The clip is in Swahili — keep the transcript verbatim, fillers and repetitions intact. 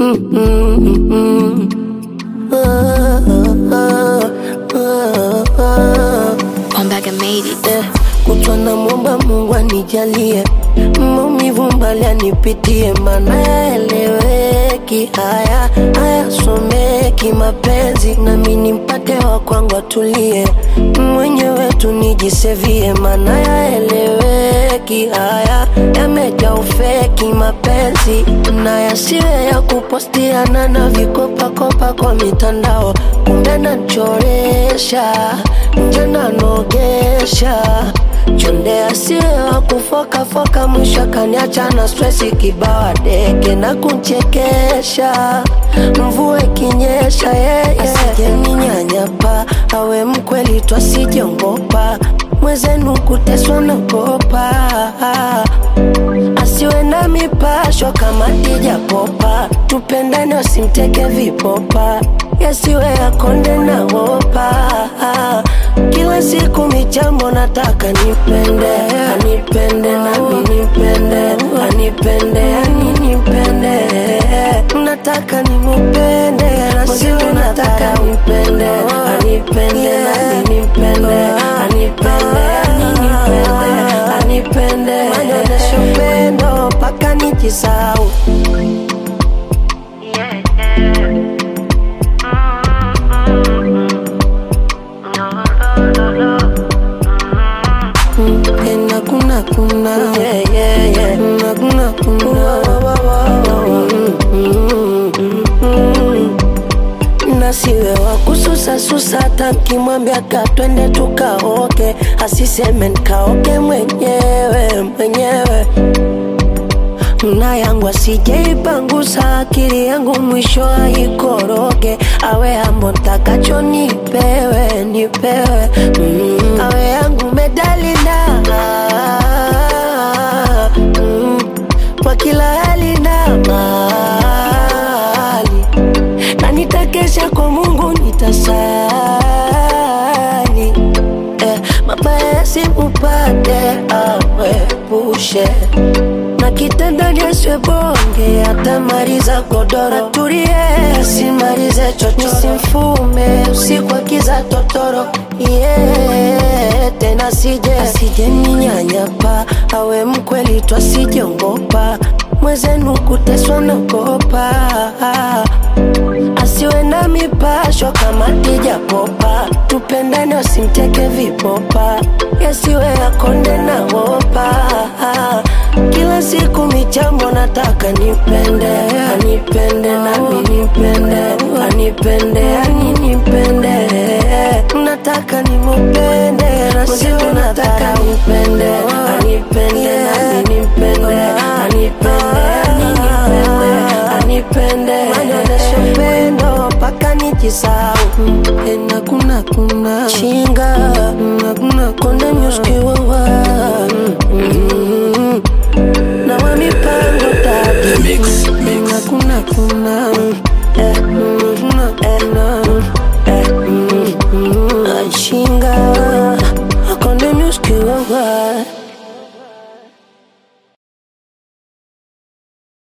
Ombaga made it. Yeah. Kutwa na mwomba Mungu anijalie, maumivu mbali anipitie, maana yaeleweki, haya hayasomeki mapenzi, nami nimpate wa kwangu atulie, mwenyewe tu nijisevie, maana yaeleweki, haya yamejaa ufeki mapenzi, na yasiwe ya kupostiana na vikopa kopa kwa mitandao, kumbe nachoresha, nje nanogesha, chonde asiwe wa kufoka foka, mwisho kaniacha na stressi kibawa deke na kunchekesha, mvua ikinyesha yeye yeah, yeah. Asije ninyanyapa, awe mkweli tu asijongopa, mwezenu kuteswa na kopa, asiwe na mipasho kama tija popa, tupendane usimteke vipopa, yasiwe ya konde na wopa, kila siku michambo nataka nipende, anipende nami nipende, anipende aninipende, nataka nimupende, nasiwe nataka nipende, anipende nami nipende, anipende aninipende, anipende, manyoneshe upendo paka nijisau. Kuna kuna yeah yeah yeah kuna kuna nasiwe wa kususa susa, takimwambia katwende tukaoke, asiseme nikaoke mwenyewe mwenyewe, na yangu asijeipangusa, akili yangu mwisho haikoroge, awe ambo ntakacho nipewe nipewe, mm. Awe yangu medali na mm. Kwa kila hali na mali, na nitakesha kwa Mungu nitasali, eh, mabaya yasimupate awepushe, na kitandani asiwe bonge, atamaliza godoro, atulie asimalize chocho, simfume usiku akiza totoro, yeah, tena sije asije ninyanyapa, awe mkweli tu asijongopa, mwezenu kuteswa na kopa, asiwe na mipasho kama tija popa, tupendane usimteke vipopa, yasiwe ya konde na wopa, kila siku michambo nataka nipende, anipende nami nipende, anipende aninipende, nataka nimupende, nasiwe nataka nipende, anipende nami nipende, anipende aninipende, anipende, manyoneshe upendo paka nijisau. Ena kuna kuna chinga, na kuna konde myoskiwawa, na wamipango tabi, na kuna kuna